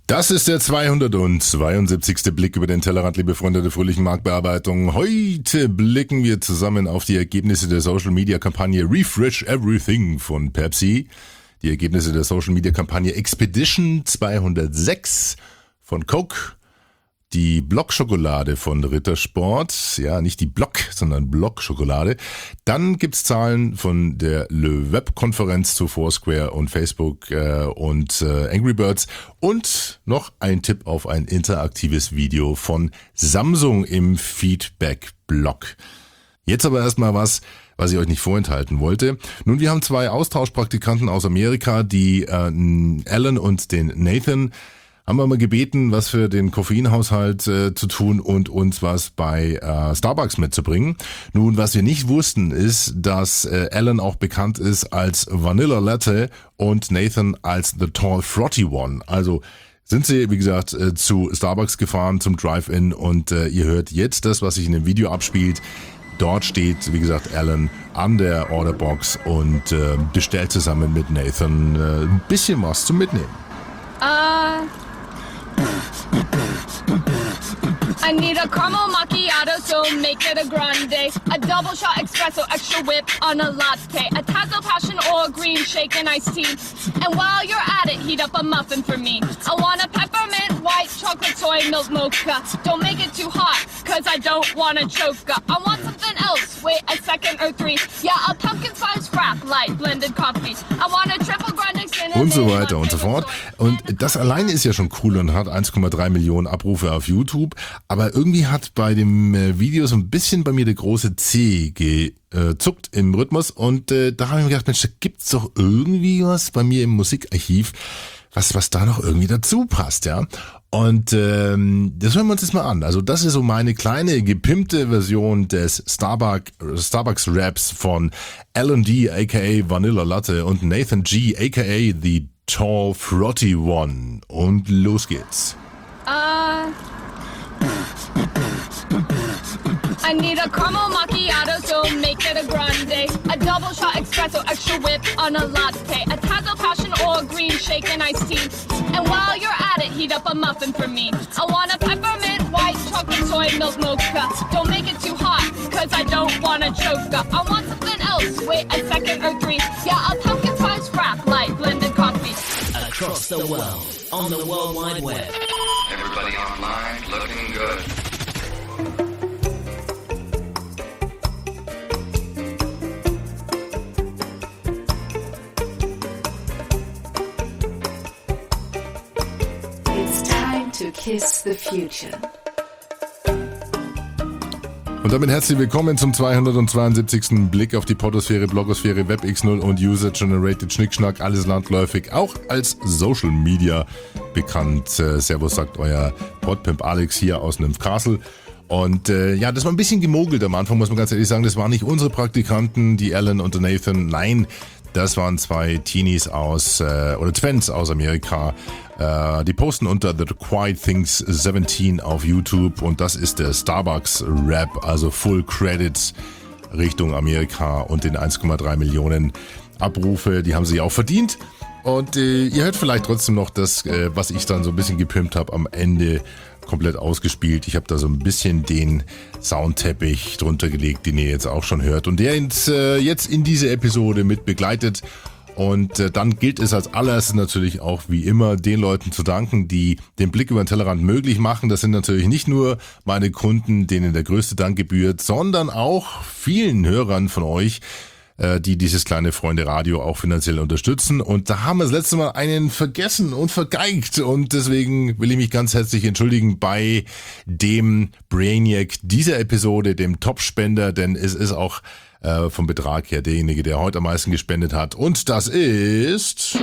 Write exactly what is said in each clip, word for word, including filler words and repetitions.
Das ist der zweihundertzweiundsiebzigste Blick über den Tellerrand, liebe Freunde der fröhlichen Marktbearbeitung. Heute blicken wir zusammen auf die Ergebnisse der Social-Media-Kampagne Refresh Everything von Pepsi, die Ergebnisse der Social-Media-Kampagne Expedition zweihundertsechs von Coke, die Block-Schokolade von Rittersport, ja, nicht die Block, sondern Block-Schokolade. Dann gibt's Zahlen von der Le Web-Konferenz zu Foursquare und Facebook äh, und äh, Angry Birds und noch ein Tipp auf ein interaktives Video von Samsung im Feedback-Blog. Jetzt aber erstmal was, was ich euch nicht vorenthalten wollte. Nun, wir haben zwei Austauschpraktikanten aus Amerika, die äh, Alan und den Nathan, haben wir mal gebeten, was für den Koffeinhaushalt äh, zu tun und uns was bei äh, Starbucks mitzubringen. Nun, was wir nicht wussten, ist, dass äh, Alan auch bekannt ist als Vanilla Latte und Nathan als The Tall Frotty One. Also sind sie, wie gesagt, äh, zu Starbucks gefahren zum Drive-In und äh, ihr hört jetzt das, was sich in dem Video abspielt. Dort steht, wie gesagt, Alan an der Orderbox und äh, bestellt zusammen mit Nathan äh, ein bisschen was zum Mitnehmen. Uh... I need a caramel macchiato, so make it a grande. A double shot espresso, extra whip on a latte. A Tazo passion or green shaken iced tea. And while you're at it, heat up a muffin for me. I want a peppermint white chocolate soy milk mocha. Don't make it too hot, cause I don't want to choke. I want something else, wait a second or three. Yeah, a pumpkin spice frap, light blended coffee. I want a triple grande cinnamon. Und so weiter und so fort. Und das alleine ist ja schon cool und hat eins Komma drei Millionen Abrufe auf YouTube. Aber irgendwie hat bei dem Video so ein bisschen bei mir der große C gezuckt im Rhythmus. Und äh, da habe ich mir gedacht, Mensch, da gibt's doch irgendwie was bei mir im Musikarchiv, was was da noch irgendwie dazu passt, ja. Und ähm, das hören wir uns jetzt mal an. Also das ist so meine kleine gepimpte Version des Starbucks Starbucks Raps von Alan D, aka Vanilla Latte, und Nathan G, aka The Tall Frotty One. Und los geht's. Uh... I need a caramel macchiato, so make it a grande. A double shot espresso, extra whip on a latte. A Tazo passion or green shaken iced tea. And while you're at it, heat up a muffin for me. I want a peppermint white chocolate soy milk mocha. Don't make it too hot, cause I don't want to choke. I want something else, wait a second or three. Yeah, a pumpkin spice frap, light blended coffee. Across the world, on the World Wide Web. Everybody online, looking good. To kiss the future. Und damit herzlich willkommen zum zweihundertzweiundsiebzigsten Blick auf die Podosphäre, Blogosphäre, Web X null und User-Generated Schnickschnack, alles landläufig, auch als Social Media bekannt. Servus, sagt euer Podpimp Alex hier aus Nymphcastle. Und äh, ja, das war ein bisschen gemogelt am Anfang, muss man ganz ehrlich sagen. Das waren nicht unsere Praktikanten, die Alan und der Nathan. Nein, das waren zwei Teenies aus, äh, oder Twins aus Amerika. Äh, die posten unter The Quiet Things siebzehn auf YouTube und das ist der Starbucks Rap, also Full Credits Richtung Amerika und den eins Komma drei Millionen Abrufe, die haben sie auch verdient. Und äh, ihr hört vielleicht trotzdem noch das, äh, was ich dann so ein bisschen gepimpt habe am Ende, komplett ausgespielt. Ich habe da so ein bisschen den Soundteppich drunter gelegt, den ihr jetzt auch schon hört und der uns äh, jetzt in diese Episode mit begleitet. Und äh, dann gilt es als allererstes natürlich auch wie immer den Leuten zu danken, die den Blick über den Tellerrand möglich machen. Das sind natürlich nicht nur meine Kunden, denen der größte Dank gebührt, sondern auch vielen Hörern von euch, äh, die dieses kleine Freunde-Radio auch finanziell unterstützen. Und da haben wir das letzte Mal einen vergessen und vergeigt. Und deswegen will ich mich ganz herzlich entschuldigen bei dem Brainiac dieser Episode, dem Top-Spender, denn es ist auch vom Betrag her derjenige, der heute am meisten gespendet hat. Und das ist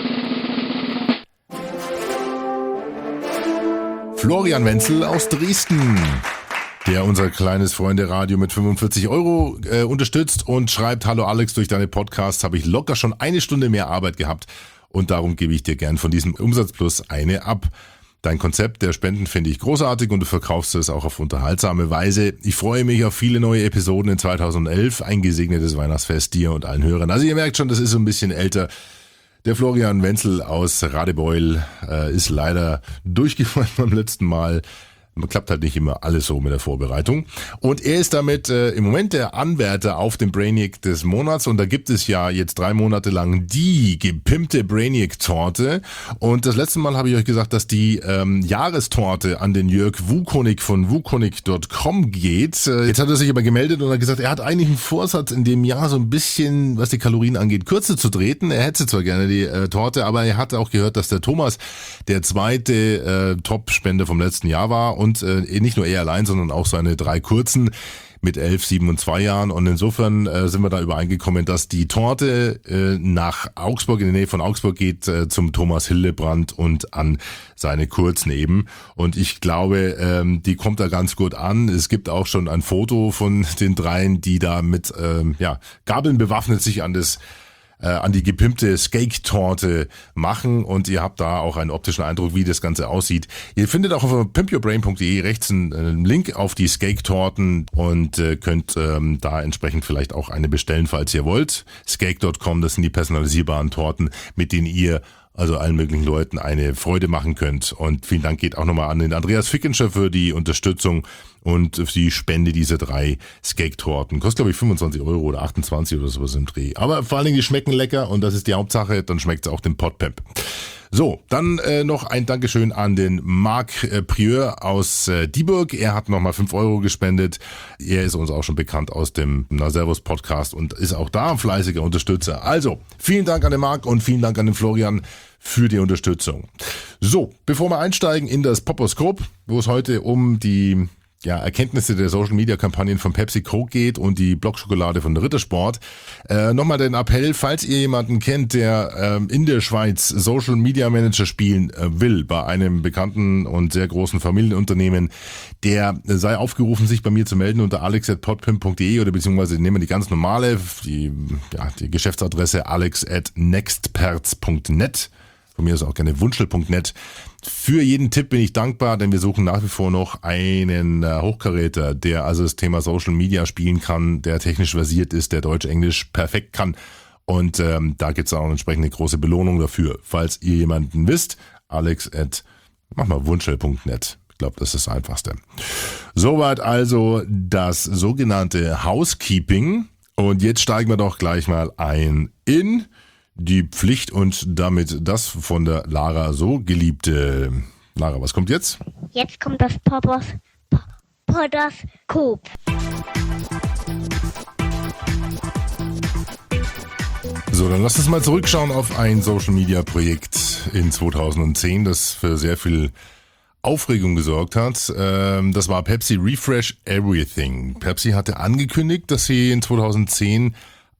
Florian Wenzel aus Dresden, der unser kleines Freunde-Radio mit fünfundvierzig Euro äh, unterstützt und schreibt: Hallo Alex, durch deine Podcasts habe ich locker schon eine Stunde mehr Arbeit gehabt und darum gebe ich dir gern von diesem Umsatzplus eine ab. Dein Konzept der Spenden finde ich großartig und du verkaufst es auch auf unterhaltsame Weise. Ich freue mich auf viele neue Episoden in zweitausendelf. Ein gesegnetes Weihnachtsfest dir und allen Hörern. Also ihr merkt schon, das ist so ein bisschen älter. Der Florian Wenzel aus Radebeul äh, ist leider durchgefallen beim letzten Mal. Klappt halt nicht immer alles so mit der Vorbereitung. Und er ist damit äh, im Moment der Anwärter auf den Brainiac des Monats. Und da gibt es ja jetzt drei Monate lang die gepimpte Brainiac-Torte. Und das letzte Mal habe ich euch gesagt, dass die ähm, Jahrestorte an den Jörg Wukonig von wukonig Punkt com geht. Äh, jetzt hat er sich aber gemeldet und hat gesagt, er hat eigentlich einen Vorsatz in dem Jahr so ein bisschen, was die Kalorien angeht, kürzer zu treten. Er hätte zwar gerne die äh, Torte, aber er hat auch gehört, dass der Thomas der zweite äh, Top-Spender vom letzten Jahr war. Und äh, nicht nur er allein, sondern auch seine drei Kurzen mit elf, sieben und zwei Jahren. Und insofern äh, sind wir da übereingekommen, dass die Torte äh, nach Augsburg, in die Nähe von Augsburg geht, äh, zum Thomas Hildebrand und an seine Kurzen eben. Und ich glaube, ähm, die kommt da ganz gut an. Es gibt auch schon ein Foto von den dreien, die da mit ähm, ja, Gabeln bewaffnet sich an das an die gepimpte Skake-Torte machen und ihr habt da auch einen optischen Eindruck, wie das Ganze aussieht. Ihr findet auch auf pimp your brain punkt de rechts einen, einen Link auf die Skake-Torten und äh, könnt ähm, da entsprechend vielleicht auch eine bestellen, falls ihr wollt. Skake Punkt com, das sind die personalisierbaren Torten, mit denen ihr also allen möglichen Leuten eine Freude machen könnt. Und vielen Dank geht auch nochmal an den Andreas Fickenscher für die Unterstützung und für die Spende dieser drei Skake-Torten. Kostet, glaube ich, fünfundzwanzig Euro oder achtundzwanzig oder sowas im Dreh. Aber vor allen Dingen, die schmecken lecker und das ist die Hauptsache. Dann schmeckt es auch dem Podpep. So, dann äh, noch ein Dankeschön an den Marc äh, Prieur aus äh, Dieburg. Er hat nochmal fünf Euro gespendet. Er ist uns auch schon bekannt aus dem Na Servus Podcast und ist auch da ein fleißiger Unterstützer. Also, vielen Dank an den Marc und vielen Dank an den Florian für die Unterstützung. So, bevor wir einsteigen in das Poposkop, wo es heute um die ja, Erkenntnisse der Social-Media-Kampagnen von Pepsi Coke geht und die Blockschokolade von Rittersport. Äh, nochmal den Appell, falls ihr jemanden kennt, der ähm, in der Schweiz Social-Media-Manager spielen äh, will, bei einem bekannten und sehr großen Familienunternehmen, der sei aufgerufen, sich bei mir zu melden unter alex at podpimp punkt de oder beziehungsweise nehmen wir die ganz normale, die, ja, die Geschäftsadresse alex at nextperz punkt net. Von mir ist auch gerne wunschel punkt net. Für jeden Tipp bin ich dankbar, denn wir suchen nach wie vor noch einen äh, Hochkaräter, der also das Thema Social Media spielen kann, der technisch versiert ist, der Deutsch-Englisch perfekt kann. Und ähm, da gibt es auch entsprechend eine große Belohnung dafür. Falls ihr jemanden wisst, alex at mach mal wunschel punkt net. Ich glaube, das ist das Einfachste. Soweit also das sogenannte Housekeeping. Und jetzt steigen wir doch gleich mal ein in die Pflicht und damit das von der Lara so geliebte. Lara, was kommt jetzt? Jetzt kommt das Poppers Podoskop. So, dann lasst uns mal zurückschauen auf ein Social-Media-Projekt in zweitausendzehn, das für sehr viel Aufregung gesorgt hat. Das war Pepsi Refresh Everything. Pepsi hatte angekündigt, dass sie in zweitausendzehn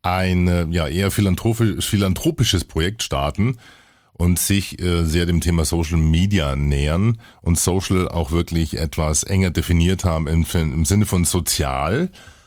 ein ja eher philanthropisch, philanthropisches Projekt starten und sich äh, sehr dem Thema Social Media nähern und Social auch wirklich etwas enger definiert haben im, im Sinne von sozial.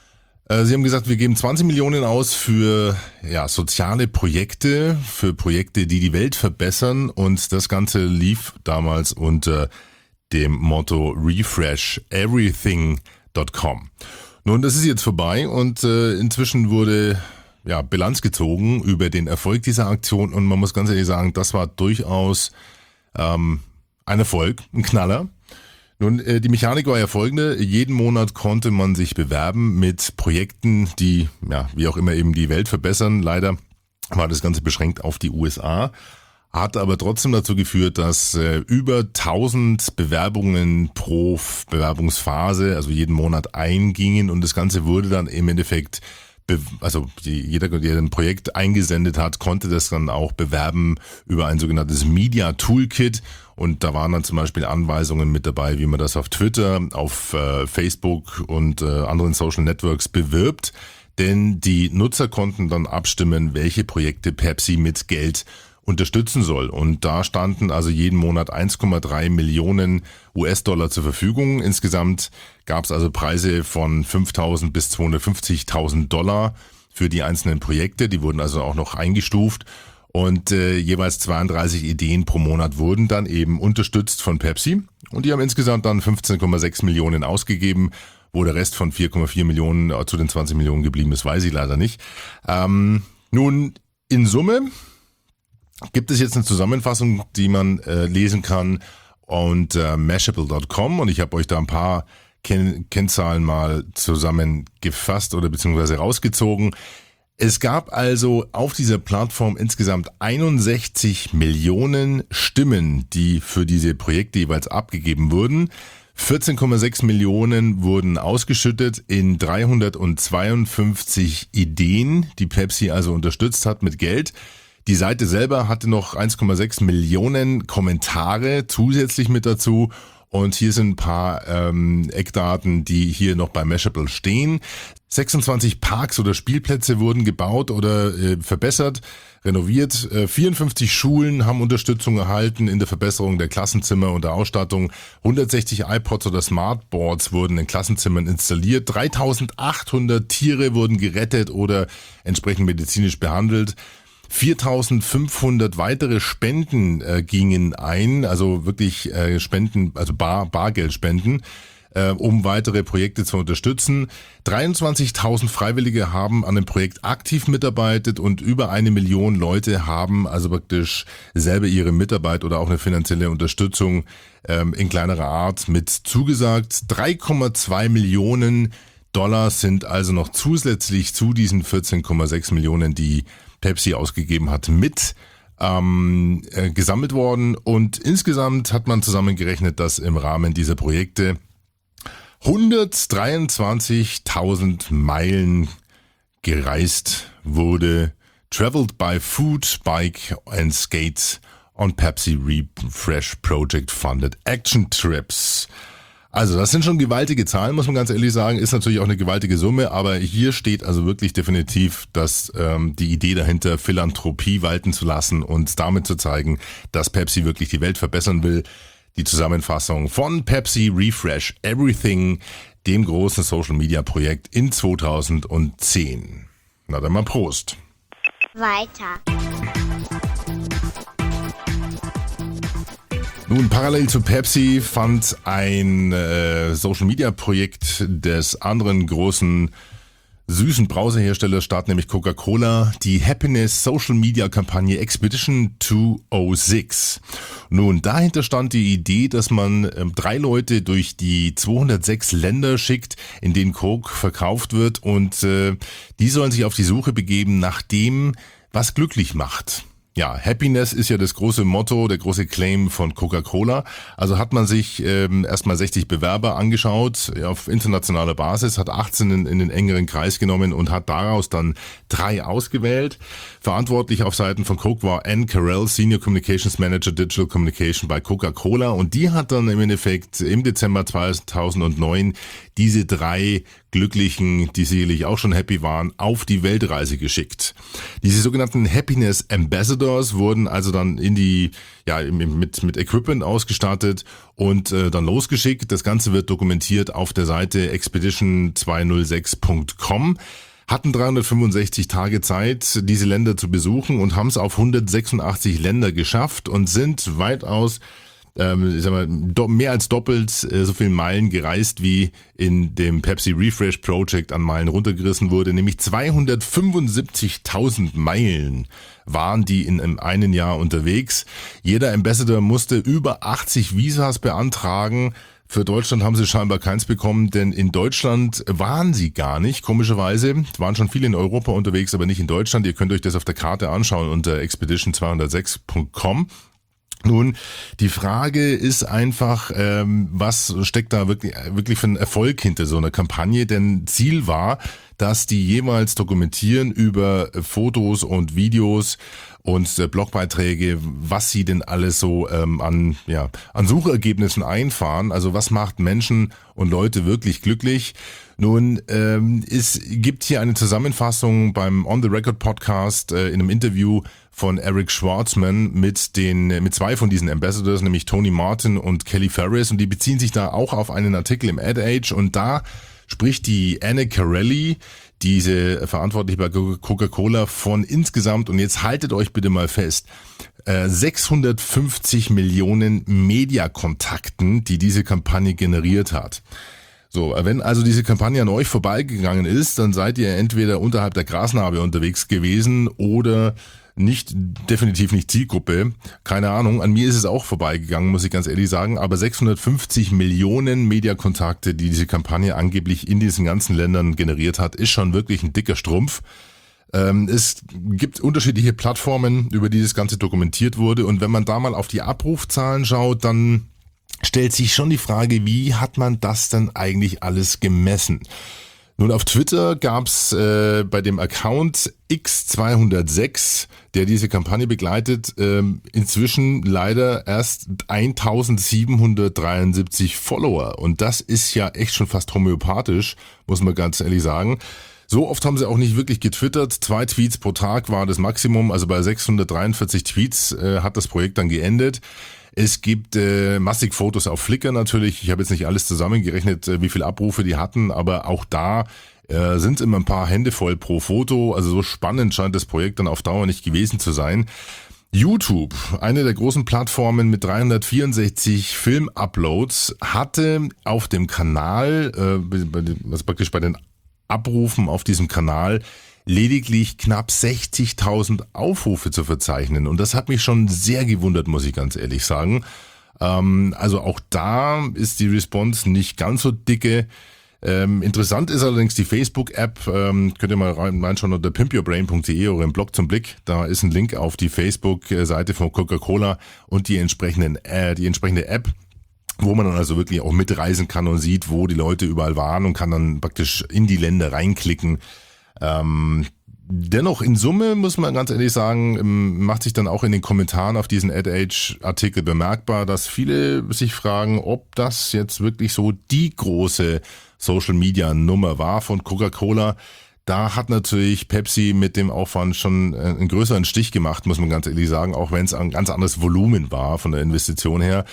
Äh, sie haben gesagt, wir geben zwanzig Millionen aus für ja soziale Projekte, für Projekte, die die Welt verbessern und das Ganze lief damals unter dem Motto refresh everything dot com. Nun, das ist jetzt vorbei und äh, inzwischen wurde ja Bilanz gezogen über den Erfolg dieser Aktion und man muss ganz ehrlich sagen, das war durchaus ähm, ein Erfolg, ein Knaller. Nun, äh, die Mechanik war ja folgende: Jeden Monat konnte man sich bewerben mit Projekten, die ja wie auch immer eben die Welt verbessern. Leider war das Ganze beschränkt auf die U S A, hat aber trotzdem dazu geführt, dass äh, über tausend Bewerbungen pro Bewerbungsphase, also jeden Monat eingingen und das Ganze wurde dann im Endeffekt, be- also die, jeder, der ein Projekt eingesendet hat, konnte das dann auch bewerben über ein sogenanntes Media Toolkit und da waren dann zum Beispiel Anweisungen mit dabei, wie man das auf Twitter, auf äh, Facebook und äh, anderen Social Networks bewirbt, denn die Nutzer konnten dann abstimmen, welche Projekte Pepsi mit Geld unterstützen soll. Und da standen also jeden Monat eins Komma drei Millionen U S-Dollar zur Verfügung. Insgesamt gab es also Preise von fünftausend bis zweihundertfünfzigtausend Dollar für die einzelnen Projekte. Die wurden also auch noch eingestuft. Und äh, jeweils zweiunddreißig Ideen pro Monat wurden dann eben unterstützt von Pepsi. Und die haben insgesamt dann fünfzehn Komma sechs Millionen ausgegeben. Wo der Rest von vier Komma vier Millionen zu den zwanzig Millionen geblieben ist, weiß ich leider nicht. Ähm, nun, in Summe gibt es jetzt eine Zusammenfassung, die man äh, lesen kann und äh, Mashable Punkt com und ich habe euch da ein paar Ken- Kennzahlen mal zusammengefasst oder beziehungsweise rausgezogen. Es gab also auf dieser Plattform insgesamt einundsechzig Millionen Stimmen, die für diese Projekte jeweils abgegeben wurden. vierzehn Komma sechs Millionen wurden ausgeschüttet in dreihundertzweiundfünfzig Ideen, die Pepsi also unterstützt hat mit Geld. Die Seite selber hatte noch eins Komma sechs Millionen Kommentare zusätzlich mit dazu. Und hier sind ein paar ähm, Eckdaten, die hier noch bei Mashable stehen. sechsundzwanzig Parks oder Spielplätze wurden gebaut oder äh, verbessert, renoviert. Äh, vierundfünfzig Schulen haben Unterstützung erhalten in der Verbesserung der Klassenzimmer und der Ausstattung. hundertsechzig iPods oder Smartboards wurden in Klassenzimmern installiert. dreitausendachthundert Tiere wurden gerettet oder entsprechend medizinisch behandelt. viertausendfünfhundert weitere Spenden äh, gingen ein, also wirklich äh, Spenden, also Bar, Bargeldspenden, äh, um weitere Projekte zu unterstützen. dreiundzwanzigtausend Freiwillige haben an dem Projekt aktiv mitarbeitet und über eine Million Leute haben also praktisch selber ihre Mitarbeit oder auch eine finanzielle Unterstützung ähm, in kleinerer Art mit zugesagt. drei Komma zwei Millionen Dollar sind also noch zusätzlich zu diesen vierzehn Komma sechs Millionen, die Pepsi ausgegeben hat, mit ähm, äh, gesammelt worden. Und insgesamt hat man zusammengerechnet, dass im Rahmen dieser Projekte hundertdreiundzwanzigtausend Meilen gereist wurde. Traveled by foot, bike and skate on Pepsi Refresh Project Funded Action Trips. Also das sind schon gewaltige Zahlen, muss man ganz ehrlich sagen, ist natürlich auch eine gewaltige Summe, aber hier steht also wirklich definitiv, dass ähm, die Idee dahinter, Philanthropie walten zu lassen und damit zu zeigen, dass Pepsi wirklich die Welt verbessern will. Die Zusammenfassung von Pepsi Refresh Everything, dem großen Social-Media-Projekt in zweitausendzehn. Na dann mal Prost. Weiter. Nun, parallel zu Pepsi fand ein äh, Social-Media-Projekt des anderen großen süßen Brauseherstellers statt, nämlich Coca-Cola, die Happiness-Social-Media-Kampagne Expedition zweihundertsechs. Nun, dahinter stand die Idee, dass man ähm, drei Leute durch die zweihundertsechs Länder schickt, in denen Coke verkauft wird und äh, die sollen sich auf die Suche begeben nach dem, was glücklich macht. Ja, Happiness ist ja das große Motto, der große Claim von Coca-Cola. Also hat man sich ähm, erstmal sechzig Bewerber angeschaut ja, auf internationaler Basis, hat achtzehn in, in den engeren Kreis genommen und hat daraus dann drei ausgewählt. Verantwortlich auf Seiten von Coke war Ann Carell, Senior Communications Manager Digital Communication bei Coca-Cola, und die hat dann im Endeffekt im Dezember zweitausendneun diese drei Glücklichen, die sicherlich auch schon happy waren, auf die Weltreise geschickt. Diese sogenannten Happiness Ambassadors wurden also dann in die, ja, mit, mit Equipment ausgestattet und äh, dann losgeschickt. Das Ganze wird dokumentiert auf der Seite expedition zweihundertsechs Punkt com. Hatten dreihundertfünfundsechzig Tage Zeit, diese Länder zu besuchen und haben es auf hundertsechsundachtzig Länder geschafft und sind weitaus Ähm, ich sag mal, do, mehr als doppelt äh, so viele Meilen gereist, wie in dem Pepsi Refresh Project an Meilen runtergerissen wurde, nämlich zweihundertfünfundsiebzigtausend Meilen waren die in einem einen Jahr unterwegs. Jeder Ambassador musste über achtzig Visas beantragen. Für Deutschland haben sie scheinbar keins bekommen, denn in Deutschland waren sie gar nicht, komischerweise. Es waren schon viele in Europa unterwegs, aber nicht in Deutschland. Ihr könnt euch das auf der Karte anschauen unter expedition zweihundertsechs Punkt com. Nun, die Frage ist einfach, ähm, was steckt da wirklich, wirklich für einen Erfolg hinter so einer Kampagne? Denn Ziel war, dass die jeweils dokumentieren über Fotos und Videos und äh, Blogbeiträge, was sie denn alles so ähm, an, ja, an Suchergebnissen einfahren. Also was macht Menschen und Leute wirklich glücklich? Nun, ähm, es gibt hier eine Zusammenfassung beim On the Record Podcast äh, in einem Interview von Eric Schwartzman mit den mit zwei von diesen Ambassadors, nämlich Tony Martin und Kelly Ferris, und die beziehen sich da auch auf einen Artikel im Ad Age, und da spricht die Anne Carelli, diese verantwortlich bei Coca-Cola, von insgesamt, und jetzt haltet euch bitte mal fest, äh, sechshundertfünfzig Millionen Mediakontakten, die diese Kampagne generiert hat. So, wenn also diese Kampagne an euch vorbeigegangen ist, dann seid ihr entweder unterhalb der Grasnarbe unterwegs gewesen oder nicht, definitiv nicht Zielgruppe. Keine Ahnung, an mir ist es auch vorbeigegangen, muss ich ganz ehrlich sagen. Aber sechshundertfünfzig Millionen Mediakontakte, die diese Kampagne angeblich in diesen ganzen Ländern generiert hat, ist schon wirklich ein dicker Strumpf. Ähm, es gibt unterschiedliche Plattformen, über die das Ganze dokumentiert wurde. Und wenn man da mal auf die Abrufzahlen schaut, dann stellt sich schon die Frage, wie hat man das denn eigentlich alles gemessen? Nun, auf Twitter gab's äh, bei dem Account X zweihundertsechs, der diese Kampagne begleitet, ähm, inzwischen leider erst eintausendsiebenhundertdreiundsiebzig Follower. Und das ist ja echt schon fast homöopathisch, muss man ganz ehrlich sagen. So oft haben sie auch nicht wirklich getwittert. Zwei Tweets pro Tag war das Maximum. Also bei sechshundertdreiundvierzig Tweets äh, hat das Projekt dann geendet. Es gibt äh, massig Fotos auf Flickr natürlich. Ich habe jetzt nicht alles zusammengerechnet, äh, wie viele Abrufe die hatten, aber auch da äh, sind immer ein paar Hände voll pro Foto. Also so spannend scheint das Projekt dann auf Dauer nicht gewesen zu sein. YouTube, eine der großen Plattformen mit dreihundertvierundsechzig Film-Uploads, hatte auf dem Kanal, äh, also praktisch bei den Abrufen auf diesem Kanal, lediglich knapp sechzigtausend Aufrufe zu verzeichnen. Und das hat mich schon sehr gewundert, muss ich ganz ehrlich sagen. Ähm, also auch da ist die Response nicht ganz so dicke. Ähm, interessant ist allerdings die Facebook-App. Ähm, könnt ihr mal reinschauen unter pimp your brain punkt de oder im Blog zum Blick. Da ist ein Link auf die Facebook-Seite von Coca-Cola und die entsprechenden, äh, die entsprechende App, wo man dann also wirklich auch mitreisen kann und sieht, wo die Leute überall waren und kann dann praktisch in die Länder reinklicken. Ähm, dennoch in Summe muss man ganz ehrlich sagen, macht sich dann auch in den Kommentaren auf diesen AdAge-Artikel bemerkbar, dass viele sich fragen, ob das jetzt wirklich so die große Social-Media-Nummer war von Coca-Cola. Da hat natürlich Pepsi mit dem Aufwand schon einen größeren Stich gemacht, muss man ganz ehrlich sagen, auch wenn es ein ganz anderes Volumen war von der Investition her.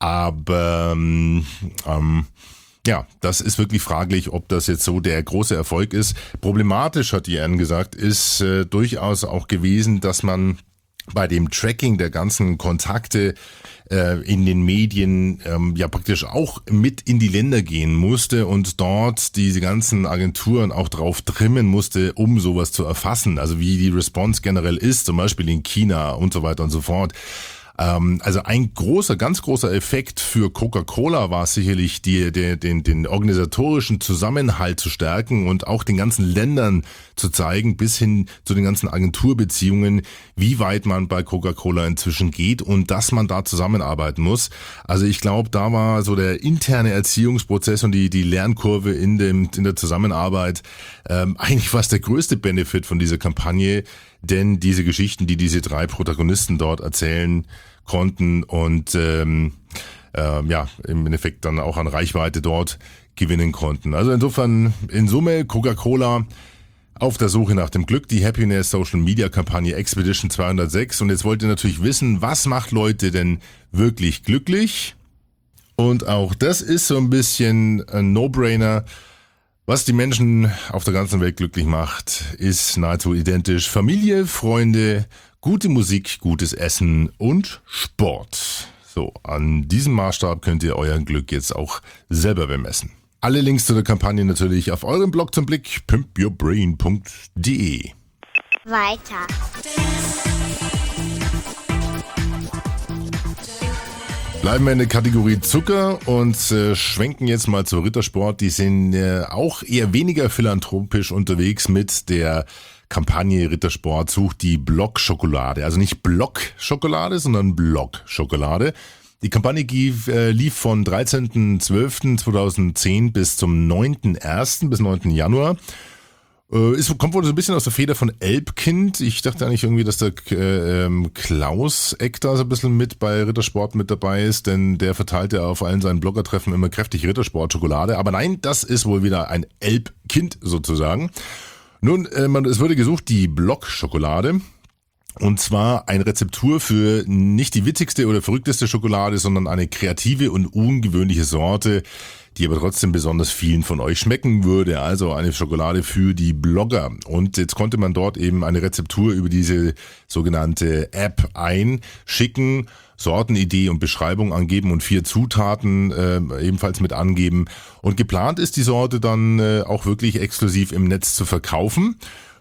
Aber ähm, ähm, ja, das ist wirklich fraglich, ob das jetzt so der große Erfolg ist. Problematisch, hat die Anne gesagt, ist äh, durchaus auch gewesen, dass man bei dem Tracking der ganzen Kontakte äh, in den Medien ähm, ja praktisch auch mit in die Länder gehen musste und dort diese ganzen Agenturen auch drauf trimmen musste, um sowas zu erfassen. Also wie die Response generell ist, zum Beispiel in China und so weiter und so fort. Also ein großer, ganz großer Effekt für Coca-Cola war sicherlich die, die, den, den organisatorischen Zusammenhalt zu stärken und auch den ganzen Ländern zu zeigen, bis hin zu den ganzen Agenturbeziehungen, wie weit man bei Coca-Cola inzwischen geht und dass man da zusammenarbeiten muss. Also ich glaube, da war so der interne Erziehungsprozess und die, die Lernkurve in dem, in der Zusammenarbeit ähm, eigentlich fast der größte Benefit von dieser Kampagne. Denn diese Geschichten, die diese drei Protagonisten dort erzählen konnten und ähm, äh, ja im Endeffekt dann auch an Reichweite dort gewinnen konnten. Also insofern in Summe Coca-Cola auf der Suche nach dem Glück, die Happiness Social Media Kampagne Expedition zweihundertsechs. Und jetzt wollt ihr natürlich wissen, was macht Leute denn wirklich glücklich? Und auch das ist so ein bisschen ein No-Brainer. Was die Menschen auf der ganzen Welt glücklich macht, ist nahezu identisch. Familie, Freunde, gute Musik, gutes Essen und Sport. So, an diesem Maßstab könnt ihr euer Glück jetzt auch selber bemessen. Alle Links zu der Kampagne natürlich auf eurem Blog zum Blick, pimp your brain punkt de. Weiter. Bleiben wir in der Kategorie Zucker und äh, schwenken jetzt mal zu Rittersport. Die sind äh, auch eher weniger philanthropisch unterwegs mit der Kampagne Rittersport sucht die Block-Schokolade. Also nicht Block-Schokolade, sondern Block-Schokolade. Die Kampagne lief, äh, lief von dreizehnten zwölften zweitausendzehn bis zum neunten ersten bis neunten Januar. Es kommt wohl so ein bisschen aus der Feder von Elbkind. Ich dachte eigentlich irgendwie, dass der äh, Klaus Eck da so ein bisschen mit bei Rittersport mit dabei ist, denn der verteilt ja auf allen seinen Bloggertreffen immer kräftig Rittersport-Schokolade. Aber nein, das ist wohl wieder ein Elbkind sozusagen. Nun, äh, man, es wurde gesucht, die Block-Schokolade. Und zwar eine Rezeptur für nicht die witzigste oder verrückteste Schokolade, sondern eine kreative und ungewöhnliche Sorte, die aber trotzdem besonders vielen von euch schmecken würde. Also eine Schokolade für die Blogger. Und jetzt konnte man dort eben eine Rezeptur über diese sogenannte App einschicken, Sortenidee und Beschreibung angeben und vier Zutaten äh, ebenfalls mit angeben. Und geplant ist die Sorte dann äh, auch wirklich exklusiv im Netz zu verkaufen.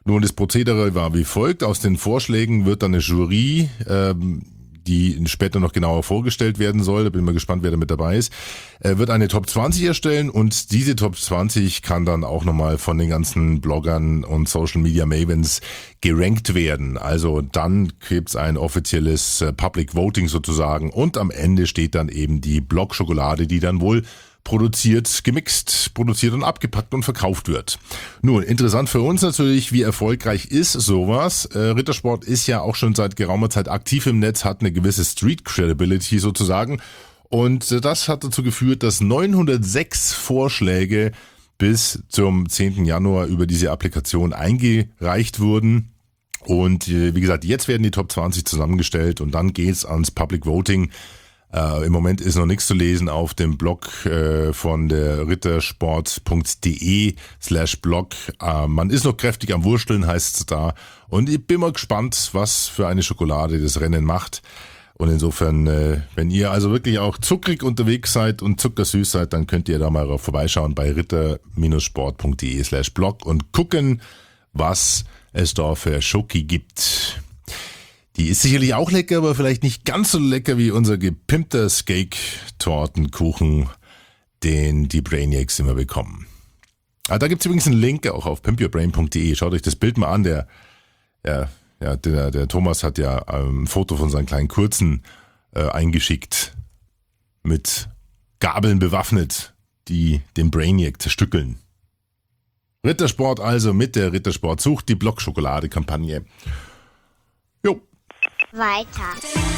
Nun, das Prozedere war wie folgt. Aus den Vorschlägen wird dann eine Jury, ähm, die später noch genauer vorgestellt werden soll, da bin ich mal gespannt, wer da mit dabei ist, äh, wird eine Top zwanzig erstellen und diese Top zwanzig kann dann auch nochmal von den ganzen Bloggern und Social Media Mavens gerankt werden. Also dann gibt's ein offizielles äh, Public Voting sozusagen und am Ende steht dann eben die Blog-Schokolade, die dann wohl produziert, gemixt, produziert und abgepackt und verkauft wird. Nun, interessant für uns natürlich, wie erfolgreich ist sowas. Äh, Rittersport ist ja auch schon seit geraumer Zeit aktiv im Netz, hat eine gewisse Street Credibility sozusagen und äh, das hat dazu geführt, dass neunhundertsechs Vorschläge bis zum zehnten Januar über diese Applikation eingereicht wurden. Und äh, wie gesagt, jetzt werden die Top zwanzig zusammengestellt und dann geht's ans Public Voting. Uh, Im Moment ist noch nichts zu lesen auf dem Blog uh, von der rittersport.de slash Blog. Uh, man ist noch kräftig am Wursteln, heißt es da. Und ich bin mal gespannt, was für eine Schokolade das Rennen macht. Und insofern, uh, wenn ihr also wirklich auch zuckrig unterwegs seid und zuckersüß seid, dann könnt ihr da mal vorbeischauen bei ritter-sport.de slash Blog und gucken, was es da für Schoki gibt. Die ist sicherlich auch lecker, aber vielleicht nicht ganz so lecker wie unser gepimpter Steak-Tortenkuchen, den die Brainiacs immer bekommen. Ah, da gibt's übrigens einen Link auch auf pimp your brain punkt de. Schaut euch das Bild mal an. Der, ja, ja, der, der Thomas hat ja ein Foto von seinen kleinen Kurzen äh, eingeschickt, mit Gabeln bewaffnet, die den Brainiac zerstückeln. Rittersport also mit der Rittersport sucht die Blog-Schokolade-Kampagne. Jo. Weiter.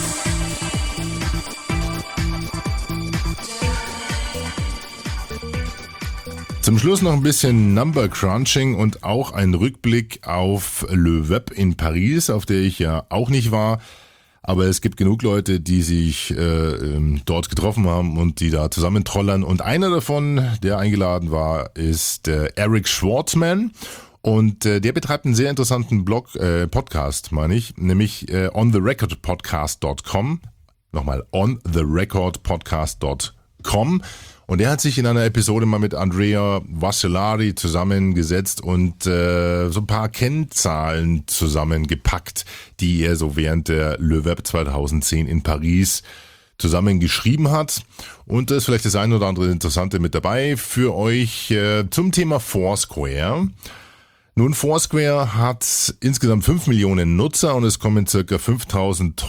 Zum Schluss noch ein bisschen Number Crunching und auch ein Rückblick auf Le Web in Paris, auf der ich ja auch nicht war. Aber es gibt genug Leute, die sich äh, dort getroffen haben und die da zusammentrollern. Und einer davon, der eingeladen war, ist äh, Eric Schwartzman. Und äh, der betreibt einen sehr interessanten Blog, äh, Podcast, meine ich, nämlich äh, on the record podcast dot com. Nochmal, on the record podcast dot com. Und er hat sich in einer Episode mal mit Andrea Vasellari zusammengesetzt und äh, so ein paar Kennzahlen zusammengepackt, die er so während der Le Web zweitausendzehn in Paris zusammengeschrieben hat. Und da ist vielleicht das ein oder andere Interessante mit dabei für euch äh, zum Thema Foursquare. Nun, Foursquare hat insgesamt fünf Millionen Nutzer und es kommen circa fünftausend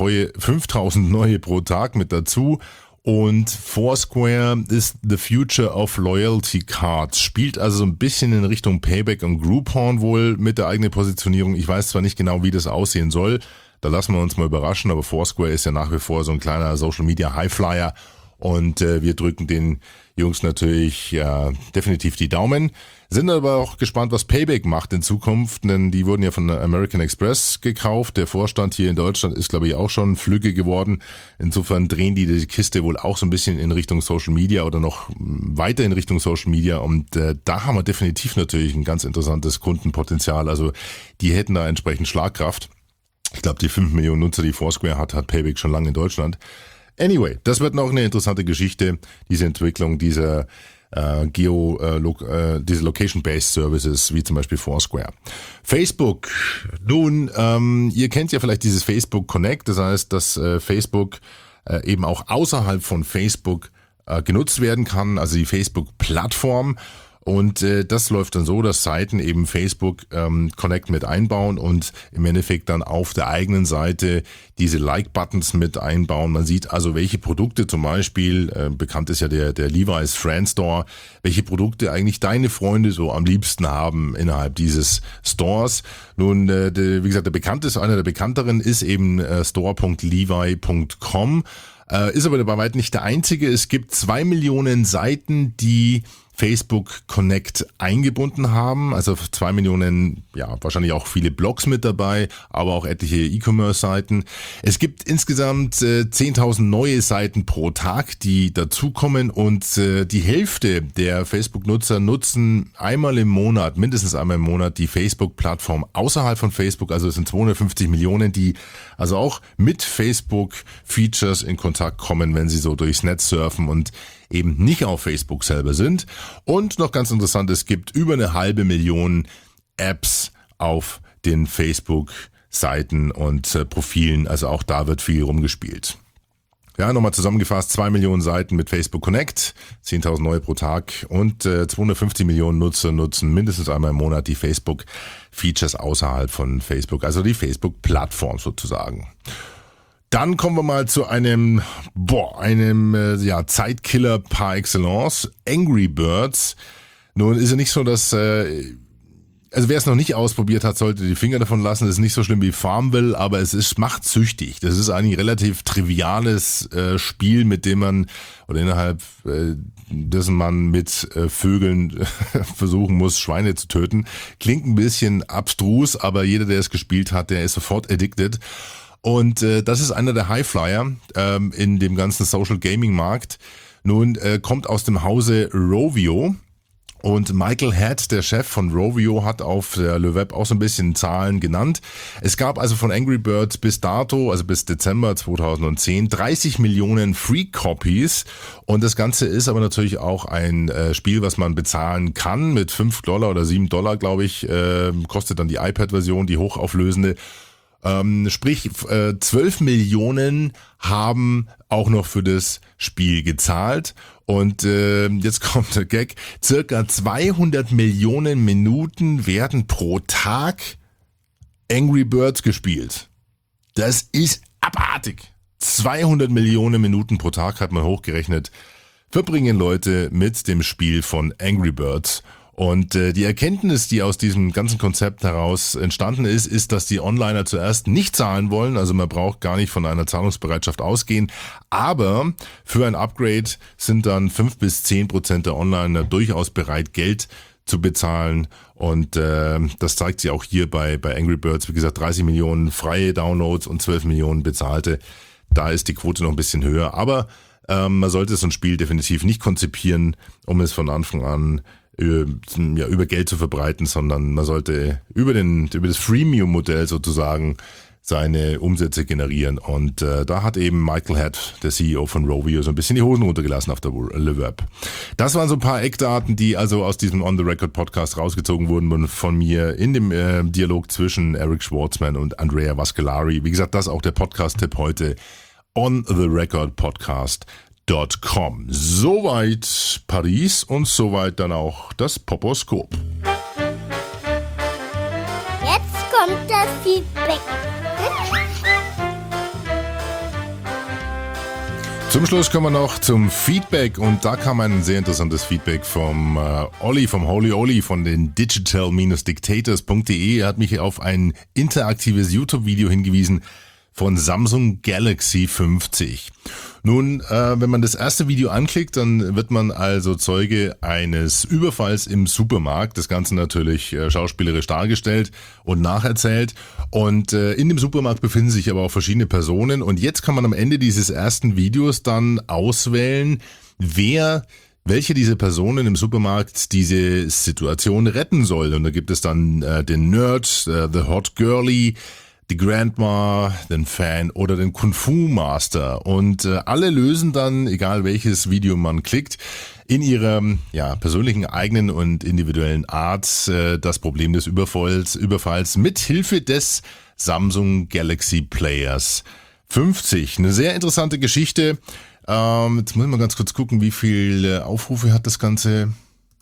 neue pro Tag mit dazu. Und Foursquare ist the future of loyalty cards, spielt also so ein bisschen in Richtung Payback und Groupon wohl mit der eigenen Positionierung. Ich weiß zwar nicht genau, wie das aussehen soll, da lassen wir uns mal überraschen, aber Foursquare ist ja nach wie vor so ein kleiner Social Media Highflyer und äh, wir drücken den Jungs natürlich ja, definitiv die Daumen. Sind aber auch gespannt, was Payback macht in Zukunft, denn die wurden ja von American Express gekauft. Der Vorstand hier in Deutschland ist, glaube ich, auch schon flügge geworden. Insofern drehen die die Kiste wohl auch so ein bisschen in Richtung Social Media oder noch weiter in Richtung Social Media. Und äh, da haben wir definitiv natürlich ein ganz interessantes Kundenpotenzial. Also die hätten da entsprechend Schlagkraft. Ich glaube, die fünf Millionen Nutzer, die Foursquare hat, hat Payback schon lange in Deutschland. Anyway, das wird noch eine interessante Geschichte, diese Entwicklung dieser äh, Geo, äh, lo, äh, diese Location-Based Services, wie zum Beispiel Foursquare. Facebook, nun, ähm, ihr kennt ja vielleicht dieses Facebook Connect, das heißt, dass äh, Facebook äh, eben auch außerhalb von Facebook äh, genutzt werden kann, also die Facebook-Plattform. Und äh, das läuft dann so, dass Seiten eben Facebook ähm, Connect mit einbauen und im Endeffekt dann auf der eigenen Seite diese Like-Buttons mit einbauen. Man sieht also, welche Produkte zum Beispiel, äh, bekannt ist ja der, der Levi's Friend Store, welche Produkte eigentlich deine Freunde so am liebsten haben innerhalb dieses Stores. Nun, äh, der, wie gesagt, der bekannteste, einer der bekannteren ist eben äh, store punkt levi punkt com. Äh, ist aber bei weitem nicht der einzige. Es gibt zwei Millionen Seiten, die Facebook Connect eingebunden haben, also zwei Millionen, ja, wahrscheinlich auch viele Blogs mit dabei, aber auch etliche E-Commerce-Seiten. Es gibt insgesamt äh, zehntausend neue Seiten pro Tag, die dazukommen und äh, die Hälfte der Facebook-Nutzer nutzen einmal im Monat, mindestens einmal im Monat die Facebook-Plattform außerhalb von Facebook, also es sind zweihundertfünfzig Millionen, die also auch mit Facebook-Features in Kontakt kommen, wenn sie so durchs Netz surfen und eben nicht auf Facebook selber sind. Und noch ganz interessant, es gibt über eine halbe Million Apps auf den Facebook-Seiten und äh, Profilen. Also auch da wird viel rumgespielt. Ja, nochmal zusammengefasst, zwei Millionen Seiten mit Facebook Connect, zehntausend neue pro Tag und äh, zweihundertfünfzig Millionen Nutzer nutzen mindestens einmal im Monat die Facebook-Features außerhalb von Facebook, also die Facebook-Plattform sozusagen. Dann kommen wir mal zu einem, boah, einem äh, ja, Zeitkiller par excellence, Angry Birds. Nun ist ja nicht so, dass... Äh, Also wer es noch nicht ausprobiert hat, sollte die Finger davon lassen. Das ist nicht so schlimm wie Farmville, aber es ist macht süchtig. Das ist eigentlich ein relativ triviales äh, Spiel, mit dem man oder innerhalb äh, dessen man mit äh, Vögeln versuchen muss, Schweine zu töten. Klingt ein bisschen abstrus, aber jeder, der es gespielt hat, der ist sofort addicted. Und äh, das ist einer der Highflyer ähm, in dem ganzen Social Gaming Markt. Nun äh, kommt aus dem Hause Rovio. Und Michael Head, der Chef von Rovio, hat auf der Le Web auch so ein bisschen Zahlen genannt. Es gab also von Angry Birds bis dato, also bis Dezember zweitausendzehn, dreißig Millionen Free Copies. Und das Ganze ist aber natürlich auch ein äh, Spiel, was man bezahlen kann mit fünf Dollar oder sieben Dollar, glaube ich, äh, kostet dann die iPad-Version, die hochauflösende. Ähm, sprich, äh, zwölf Millionen haben auch noch für das Spiel gezahlt. Und äh, jetzt kommt der Gag, circa zweihundert Millionen Minuten werden pro Tag Angry Birds gespielt. Das ist abartig. zweihundert Millionen Minuten pro Tag hat man hochgerechnet, verbringen Leute mit dem Spiel von Angry Birds. Und äh, die Erkenntnis, die aus diesem ganzen Konzept heraus entstanden ist, ist, dass die Onliner zuerst nicht zahlen wollen. Also man braucht gar nicht von einer Zahlungsbereitschaft ausgehen. Aber für ein Upgrade sind dann fünf bis zehn Prozent der Onliner durchaus bereit, Geld zu bezahlen. Und äh, das zeigt sich auch hier bei, bei Angry Birds. Wie gesagt, dreißig Millionen freie Downloads und zwölf Millionen bezahlte. Da ist die Quote noch ein bisschen höher. Aber ähm, man sollte so ein Spiel definitiv nicht konzipieren, um es von Anfang an ja, über Geld zu verbreiten, sondern man sollte über den über das Freemium-Modell sozusagen seine Umsätze generieren. Und äh, da hat eben Michael Head, der C E O von Rovio, so ein bisschen die Hosen runtergelassen auf der Le Web. Das waren so ein paar Eckdaten, die also aus diesem On-the-Record-Podcast rausgezogen wurden von mir in dem äh, Dialog zwischen Eric Schwartzman und Andrea Vascalari. Wie gesagt, das ist auch der Podcast-Tipp heute. On-the-Record-Podcast. .com. Soweit Paris und soweit dann auch das Poposkop. Jetzt kommt das Feedback. Zum Schluss kommen wir noch zum Feedback und da kam ein sehr interessantes Feedback vom äh, Olli, vom Holy Olli von den digital dictators punkt de. Er hat mich auf ein interaktives YouTube-Video hingewiesen von Samsung Galaxy fünfzig. Nun, äh, wenn man das erste Video anklickt, dann wird man also Zeuge eines Überfalls im Supermarkt. Das Ganze natürlich äh, schauspielerisch dargestellt und nacherzählt. Und äh, in dem Supermarkt befinden sich aber auch verschiedene Personen. Und jetzt kann man am Ende dieses ersten Videos dann auswählen, wer... welche dieser Personen im Supermarkt diese Situation retten soll. Und da gibt es dann äh, den Nerd, äh, the Hot Girlie, die Grandma, den Fan oder den Kung Fu Master. Und äh, alle lösen dann, egal welches Video man klickt, in ihrer ja, persönlichen, eigenen und individuellen Art äh, das Problem des Überfalls, Überfalls mit Hilfe des Samsung Galaxy Players fünfzig. Eine sehr interessante Geschichte. Ähm, jetzt muss ich mal ganz kurz gucken, wie viele Aufrufe hat das Ganze.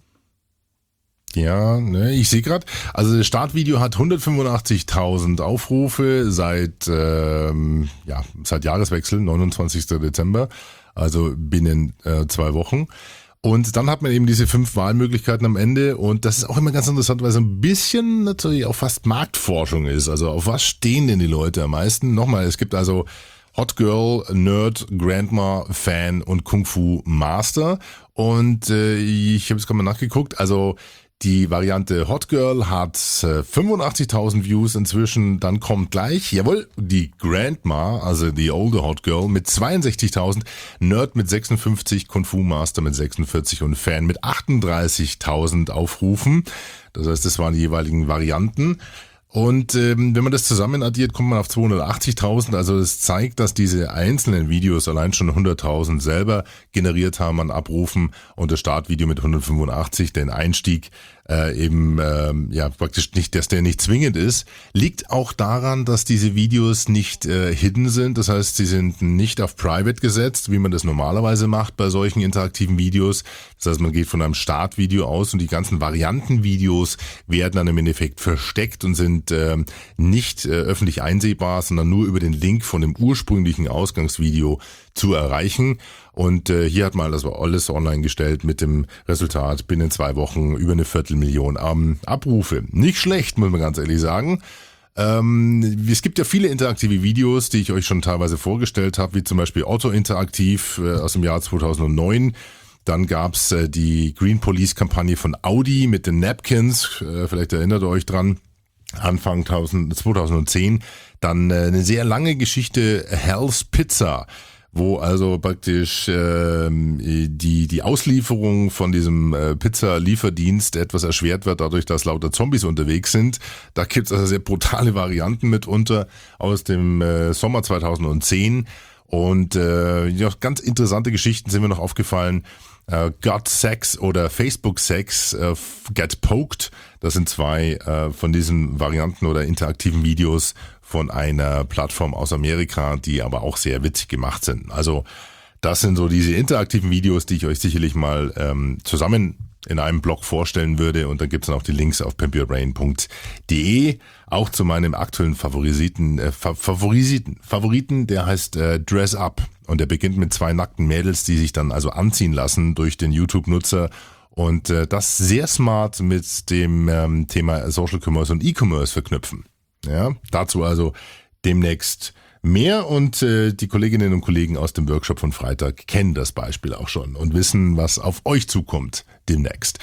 Ja, ne, ich sehe gerade, also das Startvideo hat hundertfünfundachtzigtausend Aufrufe seit ähm, ja seit Jahreswechsel, neunundzwanzigsten Dezember, also binnen äh, zwei Wochen. Und dann hat man eben diese fünf Wahlmöglichkeiten am Ende und das ist auch immer ganz interessant, weil so ein bisschen natürlich auch fast Marktforschung ist. Also auf was stehen denn die Leute am meisten? Nochmal, es gibt also Hot Girl, Nerd, Grandma, Fan und Kung Fu Master. Und äh, ich habe jetzt gerade mal nachgeguckt, also die Variante Hot Girl hat äh, fünfundachtzigtausend Views inzwischen, dann kommt gleich, jawohl, die Grandma, also die older Hot Girl mit zweiundsechzigtausend, Nerd mit sechsundfünfzig, Kung Fu Master mit sechsundvierzig und Fan mit achtunddreißigtausend Aufrufen. Das heißt, das waren die jeweiligen Varianten. Und ähm, wenn man das zusammen addiert, kommt man auf zweihundertachtzigtausend. Also das zeigt, dass diese einzelnen Videos allein schon hunderttausend selber generiert haben an Abrufen und das Startvideo mit hundertfünfundachtzig, den Einstieg äh, eben ähm, ja praktisch nicht, dass der nicht zwingend ist, liegt auch daran, dass diese Videos nicht äh, hidden sind. Das heißt, sie sind nicht auf Private gesetzt, wie man das normalerweise macht bei solchen interaktiven Videos. Das heißt, man geht von einem Startvideo aus und die ganzen Variantenvideos werden dann im Endeffekt versteckt und sind äh, nicht äh, öffentlich einsehbar, sondern nur über den Link von dem ursprünglichen Ausgangsvideo zu erreichen. Und äh, hier hat man das alles online gestellt mit dem Resultat binnen zwei Wochen über eine Viertelmillion ähm, Abrufe. Nicht schlecht, muss man ganz ehrlich sagen. Ähm, es gibt ja viele interaktive Videos, die ich euch schon teilweise vorgestellt habe, wie zum Beispiel Otto Interaktiv äh, aus dem Jahr zweitausendneun. Dann gab's äh, die Green Police Kampagne von Audi mit den Napkins, äh, vielleicht erinnert ihr euch dran, Anfang zweitausendzehn. Dann äh, eine sehr lange Geschichte Hell's Pizza, wo also praktisch äh, die die Auslieferung von diesem äh, Pizza-Lieferdienst etwas erschwert wird, dadurch, dass lauter Zombies unterwegs sind. Da gibt's also sehr brutale Varianten mitunter aus dem äh, Sommer zweitausendzehn. Und äh, ja, ganz interessante Geschichten sind mir noch aufgefallen. Uh, Got Sex oder Facebook Sex, uh, Get Poked. Das sind zwei uh, von diesen Varianten oder interaktiven Videos von einer Plattform aus Amerika, die aber auch sehr witzig gemacht sind. Also das sind so diese interaktiven Videos, die ich euch sicherlich mal ähm, zusammen in einem Blog vorstellen würde. Und da gibt's dann auch die Links auf pimp your brain punkt de. Auch zu meinem aktuellen Favoriten, äh, Favoriten, Favoriten, der heißt äh, Dress Up. Und der beginnt mit zwei nackten Mädels, die sich dann also anziehen lassen durch den YouTube-Nutzer. Und äh, das sehr smart mit dem ähm, Thema Social Commerce und E-Commerce verknüpfen. Ja, dazu also demnächst mehr. Und äh, die Kolleginnen und Kollegen aus dem Workshop von Freitag kennen das Beispiel auch schon und wissen, was auf euch zukommt demnächst.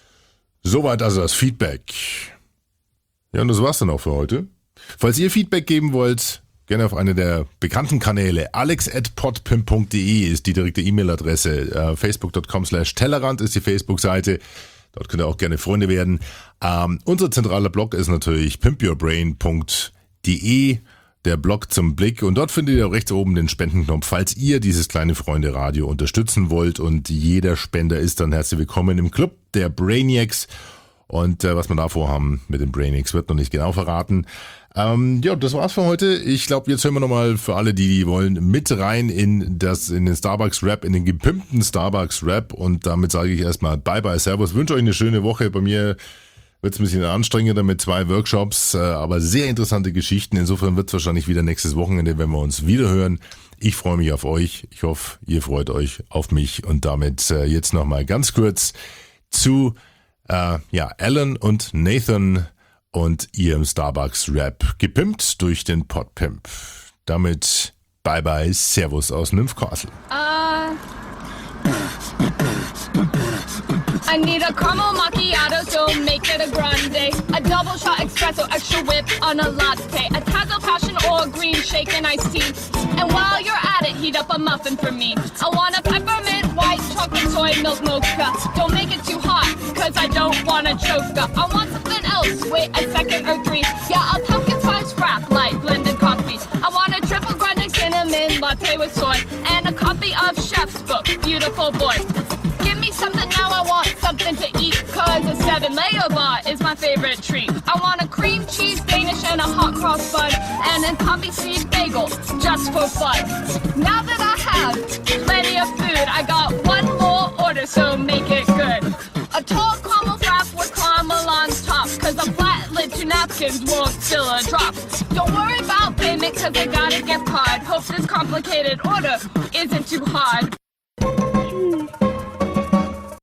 Soweit also das Feedback. Ja, und das war's dann auch für heute. Falls ihr Feedback geben wollt, gerne auf eine der bekannten Kanäle. alex at podpimp punkt de ist die direkte E-Mail-Adresse. Uh, facebook punkt com slash Tellerrand ist die Facebook-Seite. Dort könnt ihr auch gerne Freunde werden. Ähm, unser zentraler Blog ist natürlich pimp your brain punkt de, der Blog zum Blick. Und dort findet ihr rechts oben den Spendenknopf, falls ihr dieses kleine Freunde-Radio unterstützen wollt. Und jeder Spender ist dann herzlich willkommen im Club der Brainiacs. Und äh, was wir da vorhaben mit den Brainiacs wird noch nicht genau verraten. Ähm, ja, das war's für heute. Ich glaube, jetzt hören wir nochmal für alle, die die wollen, mit rein in das in den Starbucks-Rap, in den gepimpten Starbucks-Rap. Und damit sage ich erstmal Bye-bye, Servus. Wünsche euch eine schöne Woche. Bei mir wird es ein bisschen anstrengender mit zwei Workshops, äh, aber sehr interessante Geschichten. Insofern wird es wahrscheinlich wieder nächstes Wochenende, wenn wir uns wieder hören. Ich freue mich auf euch. Ich hoffe, ihr freut euch auf mich. Und damit äh, jetzt nochmal ganz kurz zu Uh, ja, Alan und Nathan und ihrem Starbucks-Rap, gepimpt durch den Podpimp. Damit bye bye, Servus aus Nymph Castle. Uh, I need a caramel macchiato, so make it a grande. A double shot espresso, extra whip on a latte. A tazo passion or green shake and iced tea. And while you're at it, heat up a muffin for me. I want a peppermint white chocolate soy milk mocha. Don't make it too hot, cause I don't want to choke up. I want something else, wait a second or three. Yeah, a pumpkin spice frap, light blended coffee. I want a triple grande cinnamon latte with soy. And a copy of Chef's Book, Beautiful Boy. Give me something now, I want something to eat, cause a seven layer bar is my favorite treat. I want a cream cheese Danish and a hot cross bun, and a poppy seed bagel, just for fun. Now that I have plenty of food, I got one more order, so make it good. A tall caramel wrap with caramel on top, cause a flat lid to napkins won't spill a drop. Don't worry about payment, cause I got a gift card. Hope this complicated order